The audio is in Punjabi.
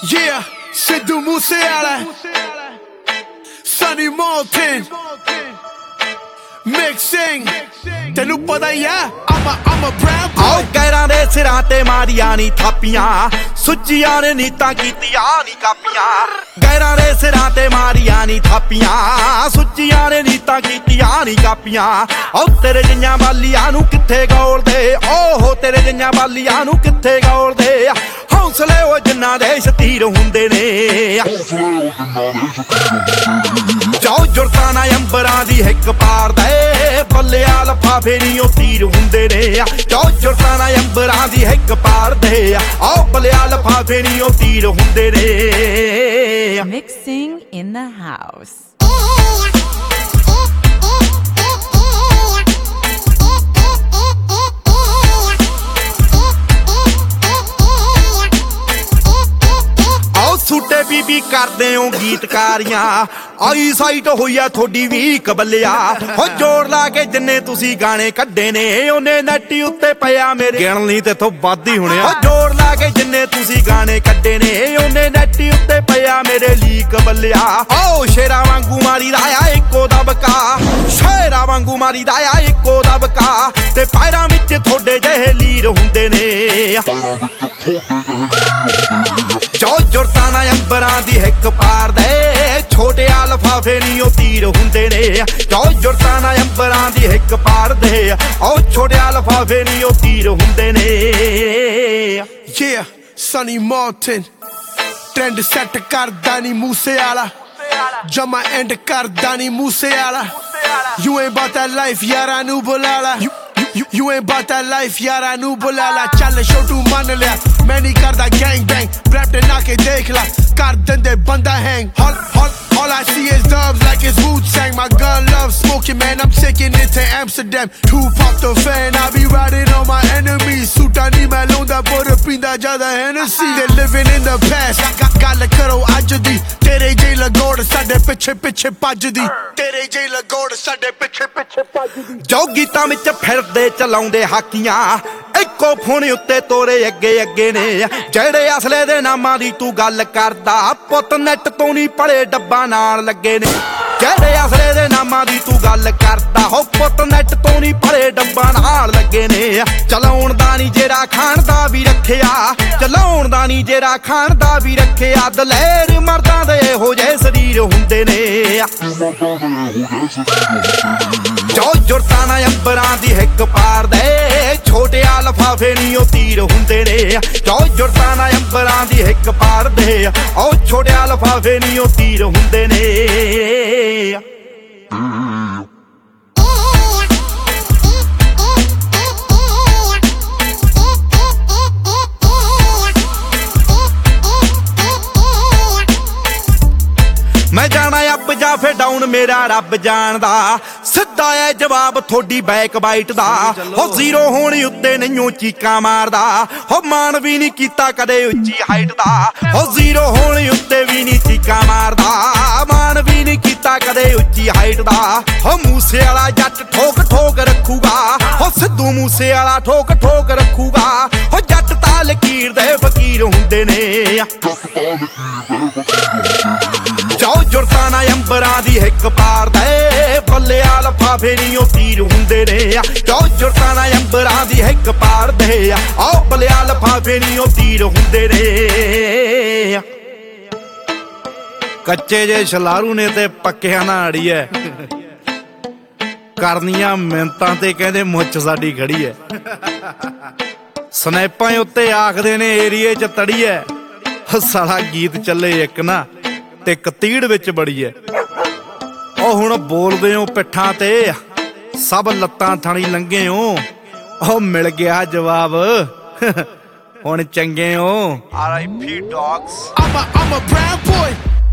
Yeah, Sidhu Moosewala, Sunny Moulton, mixing. ਤੈਨੂੰ ਪਤਾ ਹੀ ਆ I'm a brown boy। ਆਓ ਗੈਰਾਂ ਦੇ ਸਿਰਾਂ ਤੇ ਮਾਰੀਆਂ ਨੀ ਥਾਪੀਆਂ, ਸੁੱਚੀਆਂ ਨੇ ਨੀਤਾਂ ਕੀਤੀਆਂ ਨੀ ਕਾਪੀਆਂ। ਗੈਰਾਂ ਦੇ ਸਿਰਾਂ ਤੇ ਮਾਰੀਆਂ ਨੀ ਥਾਪੀਆਂ, ਸੁੱਚੀਆਂ ਨੇ ਨੀਤਾਂ ਕੀਤੀਆਂ ਨੀ ਕਾਪੀਆਂ। ਓ ਤੇਰੇ ਜਿਹੀਆਂ ਬਾਲੀਆਂ ਨੂੰ ਕਿੱਥੇ ਗੋਲਦੇ, ਓਹੋ ਤੇਰੇ ਜਿਹੀਆਂ ਬਾਲੀਆਂ ਨੂੰ ਕਿੱਥੇ ਗੋਲਦੇ। ਹੌਸਲੇ ਉਹ ਜਿੰਨਾ ਦੇ ਸ਼ਤੀਰ ਹੁੰਦੇ ਨੇ, ਜਾਓ ਜੁਰਤਾਂ ਨਾ ਅੰਬਰਾਂ ਦੀ ਹਿੱਕ ਪਾਰਦੇ, ਬੱਲਿਆ ਲਫਾਫੇ ਨੀ ਉਹ ਤੀਰ ਹੁੰਦੇ ਨੇ। ਜਾਓ ਜੁਰਤਾਂ ਨਾ ਅੰਬਰਾਂ ਦੀ ਹਿੱਕ ਪਾਰਦੇ, ਆਓ ਬੱਲਿਆ ਲਫਾਫੇ ਨੀ ਉਹ ਤੀਰ ਹੁੰਦੇ ਨੇ। Mixing in the house. ਸੁੱਟੇ ਬੀਬੀ ਕਰਦੇ ਹੋ ਗੀਤਕਾਰੀਆਂ, ਆਈ ਸਾਈਟ ਹੋਈ ਆ ਥੋਡੀ ਵੀ ਕਬਲਿਆ। ਹੋ ਜੋੜ ਲਾ ਕੇ ਜਿੰਨੇ ਤੁਸੀਂ ਗਾਣੇ ਕੱਢੇ ਨੇ, ਉਹਨੇ ਨੈਟੀ ਉੱਤੇ ਪਿਆ ਮੇਰੇ ਗਿਣ ਲਈ ਤੇਥੋਂ ਵੱਧ ਹੀ ਹੋਣਿਆ। ਹੋ ਜੋੜ ਲਾ ਕੇ ਜਿੰਨੇ ਤੁਸੀਂ ਗਾਣੇ ਕੱਢੇ ਨੇ, ਉਹਨੇ ਨੈਟੀ ਉੱਤੇ ਪਿਆ ਮੇਰੇ ਲਈ ਕਬਲਿਆ। ਓ ਸ਼ੇਰਾਂ ਵਾਂਗੂ ਮਾਰੀ ਦਾ ਆ ਇੱਕੋ ਦਬਕਾ, ਸ਼ੇਰਾਂ ਵਾਂਗੂ ਮਾਰੀ ਦਾ ਆ ਇੱਕੋ ਦਬਕਾ। ਤੇ ਪੈਰਾਂ ਵਿੱਚ ਥੋੜੇ ਜਿਹੇ ਲੀਰ ਹੁੰਦੇ ਨੇ, ਜੋ ਜੁਰਤਾਂ ਨਾ ਅੰਬਰਾਂ ਦੀ ਹਿੱਕ ਪਾਰਦੇ, ਛੋਟਿਆ ਲਫਾਫੇ ਨੀ ਉਹ ਤੀਰ ਹੁੰਦੇ ਨੇ। ਜੋ ਜੁਰਤਾਂ ਨਾ ਅੰਬਰਾਂ ਦੀ ਹਿੱਕ ਪਾਰਦੇ, ਉਹ ਛੋਟਿਆ ਲਫਾਫੇ ਨੀ ਉਹ ਤੀਰ ਹੁੰਦੇ ਨੇ। Yeah, Sunny Moulton, trend set ਕਰਦਾ ਨੀ ਮੂਸੇਵਾਲਾ, ਜਮਾ ਐਂਡ ਕਰਦਾ ਨੀ Moosewala. You ain't about that life, ਯਾਰਾਂ ਨੂੰ ਬੁਲਾ ਲਾ। You ain't about that life, ਯਾਰਾਂ ਨੂੰ ਬੁਲਾ ਲਾ। ਚੱਲ ਛੋਟੂ ਮੰਨ ਲਿਆ, ਮੈਂ ਨਹੀਂ ਕਰਦਾ ਗੈਂਗ ਬੈਂਗ, ਰੈਪ ਤੇ ਨਾ ਕੇ ਦੇਖ ਲਾ, ਕਰ ਦਿੰਦੇ ਬੰਦਾ hang. All I see is dubs like it's Wu-Tang. My gun loves smoking, man, I'm taking it to Amsterdam. Tupac the fan, I be riding on my enemies. Suita ਨੀ ਮੈਂ ਲਾਉਂਦਾ ਪਰ ਪੀਂਦਾ ਜ਼ਿਆਦਾ Hennessy. They living in the past, ਗੱਲ ਕਰੋ ਅੱਜ ਦੀ। ਤੇਰੇ ਜਿਹੀ ਲਗੋੜ ਸਾਡੇ ਪਿੱਛੇ ਪਿੱਛੇ ਭੱਜਦੀ, ਤੇਰੇ ਜਿਹੀ ਲਗੋੜ ਸਾਡੇ ਪਿੱਛੇ ਪਿੱਛੇ ਭੱਜਦੀ। ਜੋ ਗੀਤਾਂ ਵਿੱਚ ਫਿਰਦੇ ਚਲਾਉਂਦੇ ਹਾਕੀਆਂ, ਇੱਕੋ ਫੋਨ ਉੱਤੇ ਤੋਰੇ ਅੱਗੇ ਅੱਗੇ ਨੇ। ਜਿਹੜੇ ਅਸਲੇ ਦੇ ਨਾਮਾਂ ਦੀ ਤੂੰ ਗੱਲ ਕਰਦਾ, ਪੁੱਤ ਨੈਟ ਤੋਂ ਨਹੀਂ ਪੜੇ ਡੱਬਾ ਨਾਲ ਲੱਗੇ ਨੇ। ਜਿਹੜੇ ਅਸਲੇ ਦੇ ਨਾਮਾਂ ਦੀ ਤੂੰ ਗੱਲ ਕਰਦਾ, ਹੋ ਪੁੱਤ ਨੈਟ ਤੋਂ ਨਹੀਂ ਪੜੇ ਡੱਬਾ ਨਾਲ ਲੱਗੇ ਨੇ। ਚਲਾਉਣ ਦਾ ਨੀ ਜਿਹੜਾ ਖਾਣ ਦਾ ਵੀ ਰੱਖਿਆ, ਚਲਾਉਣ ਦਾ ਨੀ ਜਿਹੜਾ ਖਾਣ ਦਾ ਵੀ ਰੱਖਿਆ। ਦਲੇਰ ਮਰਦਾਂ ਦੇ ਇਹੋ ਜਿਹੇ ਸਰੀਰ ਹੁੰਦੇ ਨੇ, ਜੋ ਜੁਰਤਾਂ ਨਾ ਅੰਬਰਾਂ ਦੀ ਹਿੱਕ ਪਾਰਦੇ, ਛੋਟਿਆ ਲਫਾਫੇ ਨੀ ਉਹ ਤੀਰ ਹੁੰਦੇ ਨੇ। ਜੋ ਜੁਰਤਾਂ ਨਾ ਅੰਬਰਾਂ ਦੀ ਹਿੱਕ ਪਾਰਦੇ, ਉਹ ਛੋਟਿਆ ਲਫਾਫੇ ਨੀ ਉਹ ਤੀਰ ਹੁੰਦੇ ਨੇ। ਮੈਂ ਜਾਣਾ ਅੱਪ ਜਾਂ ਫੇ ਡਾਊਨ, ਮੇਰਾ ਰੱਬ ਜਾਣਦਾ। ਸਿੱਧਾ ਐ ਜਵਾਬ ਥੋਡੀ ਬੈਕ ਬਾਈਟ ਦਾ। ਹੋ ਜ਼ੀਰੋ ਹੋਣ ਉੱਤੇ ਨਹੀਂਓ ਚੀਕਾਂ ਮਾਰਦਾ, ਹੋ ਮਾਣ ਵੀ ਨਹੀਂ ਕੀਤਾ ਕਦੇ ਉੱਚੀ ਹਾਈਟ ਦਾ। ਹੋ ਜ਼ੀਰੋ ਹੋਣ ਉੱਤੇ ਵੀ ਨਹੀਂ ਚੀਕਾਂ ਮਾਰਦਾ, ਮਾਣ ਵੀ ਨਹੀਂ ਕੀਤਾ ਕਦੇ ਉੱਚੀ ਹਾਈਟ ਦਾ। ਹੋ ਮੂਸੇਵਾਲਾ ਜੱਟ ਠੋਕ ਠੋਕ ਰੱਖੂਗਾ, ਹੋ ਸਿੱਧੂ ਮੂਸੇਵਾਲਾ ਠੋਕ ਠੋਕ ਰੱਖੂਗਾ। ਹੋ ਜੱਟ ਤਾਂ ਲਕੀਰ ਦੇ ਫਕੀਰ ਹੁੰਦੇ ਨੇ, ਜੋ ਜੁਰਤਾਂ ਨਾ ਅੰਬਰਾਂ ਦੀ ਹਿੱਕ ਪਾਰਦੇ, ਬੱਲਿਆ ਲਫਾਫੇ ਨੀ ਉਹ ਤੀਰ ਹੁੰਦੇ ਨੇ। ਜੋ ਜੁਰਤਾਂ ਨਾ ਅੰਬਰਾਂ ਦੀ ਹਿੱਕ ਪਾਰਦੇ, ਆਓ ਬੱਲਿਆ ਲਫਾਫੇ ਨੀ ਉਹ ਤੀਰ ਹੁੰਦੇ ਨੇ। ਕੱਚੇ ਜੇ ਛਲਾਰੂ ਨੇ ਤੇ ਪੱਕਿਆਂ ਨਾਲ ਅੜੀਐ, ਕਰਨੀਆਂ ਮਿੰਤਾਂ ਤੇ ਕਹਿੰਦੇ ਮੁੱਛ ਸਾਡੀ ਖੜੀ ਐ। ਸਨੈਪਾਂ ਉੱਤੇ ਆਖਦੇ ਨੇ ਏਰੀਏ ਚ ਤੜੀਐ, ਸਾਲਾ ਗੀਤ ਚੱਲੇ ਇੱਕ ਨਾ ਤੇ ਕਤੀੜ ਵਿੱਚ ਬੜੀ ਐ। ਉਹ ਹੁਣ ਬੋਲਦੇ ਹੋ ਪਿੱਠਾਂ ਤੇ, ਸਭ ਲੱਤਾਂ ਥਾਣੀ ਲੰਘੇ ਹੋ। ਉਹ ਮਿਲ ਗਿਆ ਜਵਾਬ, ਹੁਣ ਚੰਗੇ ਹੋ। I'm a brown boy।